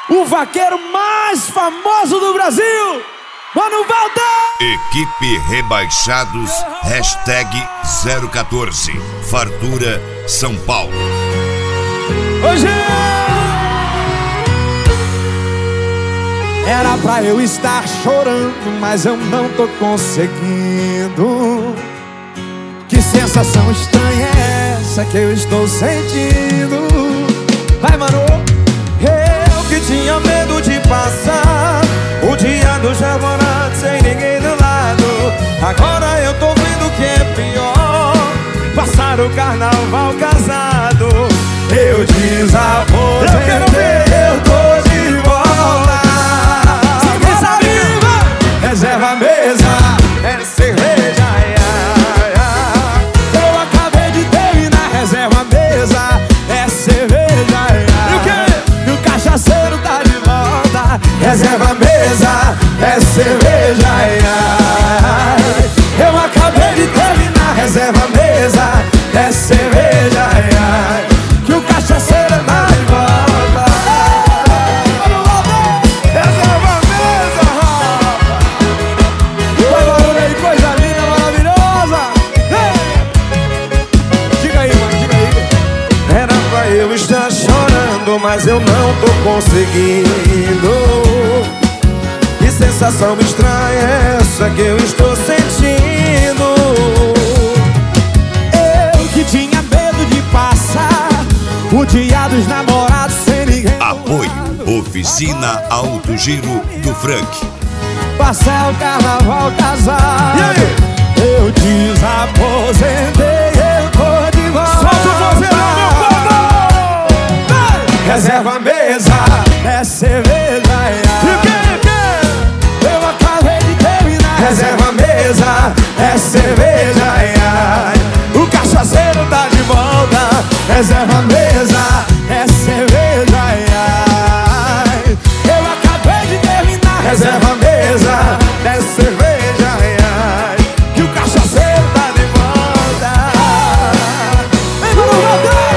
o vaqueiro mais famoso do Brasil, Mano Valder! Equipe Rebaixados, #014, Fartura, São Paulo. Hoje era pra eu estar chorando, mas eu não tô conseguindo. Que sensação estranha é essa que eu estou sentindo? Vai, mano! Eu que tinha medo de passar o dia dos namorados sem ninguém do lado. Agora eu tô vendo que é pior passar o carnaval casado. Eu desaposentei, eu tô de volta. Reserva a mesa, é cerveja, eu acabei de terminar. Reserva a mesa, é cerveja, E o quê? e o cachaceiro tá de volta. Reserva a mesa, é cerveja, eu acabei de terminar. Reserva a mesa, é cerveja, que o cachaceiro tá de volta. Reserva a mesa, Vai, barulho aí, coisa linda, maravilhosa! Diga aí, mano, diga aí. era pra eu estar chorando, mas eu não tô conseguindo. Que sensação estranha é essa que eu estou sentindo? Eu que tinha medo de passar o dia dos namorados sem ninguém. Apoio Oficina Alto Giro do Frank. Passar o carnaval casado. E aí? Eu desaposentei, eu tô de volta. Solta o vozeirão, meu povo! Reserva a mesa, É cerveja, e o que? eu acabei de terminar. Reserva a mesa, é cerveja, o cachaceiro tá de volta. Reserva a mesa, É cerveja, eu acabei de terminar. reserva a mesa, é cerveja, que o cachaceiro tá de volta. Vem, Mano Valder!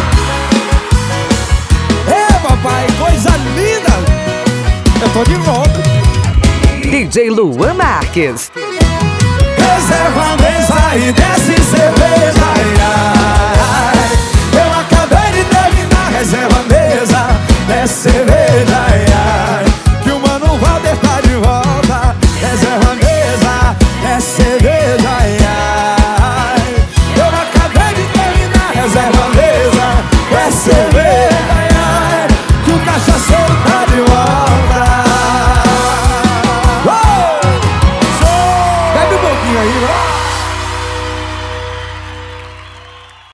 Papai, coisa linda! Eu tô de volta. DJ Luan Marques. Reserva a mesa e desce cerveja, eu acabei de terminar. Reserva a mesa, desce cerveja, Que o Mano Valder tá de volta. Reserva a mesa, é cerveja, eu acabei de terminar. Reserva a mesa, é cerveja, que o cachaceiro tá de volta. Bebe um pouquinho aí, vai.